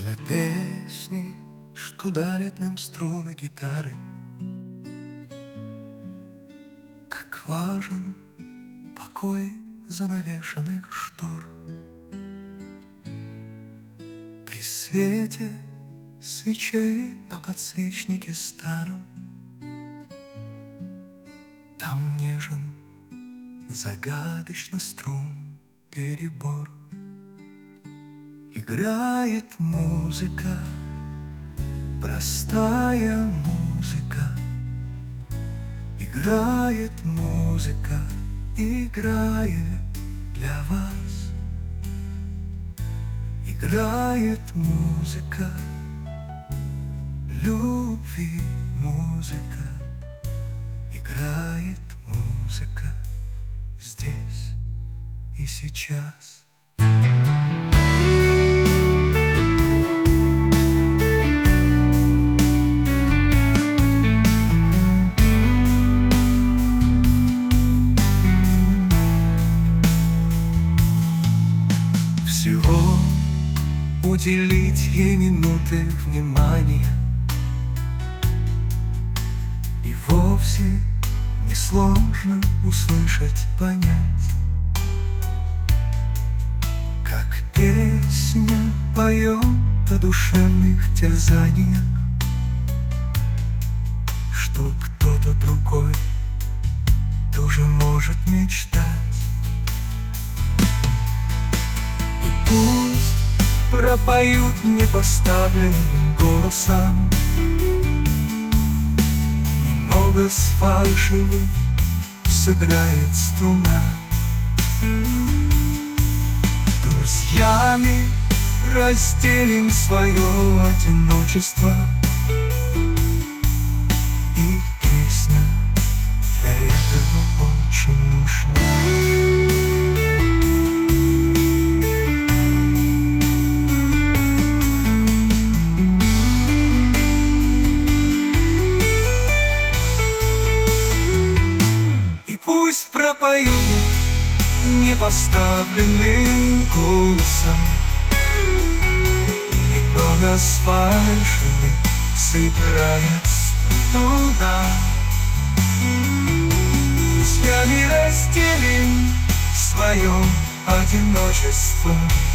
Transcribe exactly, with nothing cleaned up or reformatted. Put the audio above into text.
Для песни, что дарят нам струны гитары, как важен покой занавешенных штор. При свете свечей на подсвечнике старом там нежен загадочно струн перебор. Играет музыка, простая музыка. Играет музыка, играет для вас. Играет музыка, любви музыка. Играет музыка здесь и сейчас. Всего уделить ей минуты внимания, и вовсе несложно услышать, понять, как песня поет о душевных терзаниях, что кто-то другой тоже может мечтать. Пусть пропоют непоставленным голосом, немного с фальшью сыграет струна. Друзьями разделим свое одиночество, и песня для этого очень нужна. Пусть пропоют непоставленным голосом, немного с фальшью сыграет струна. С нами разделим свое одиночество,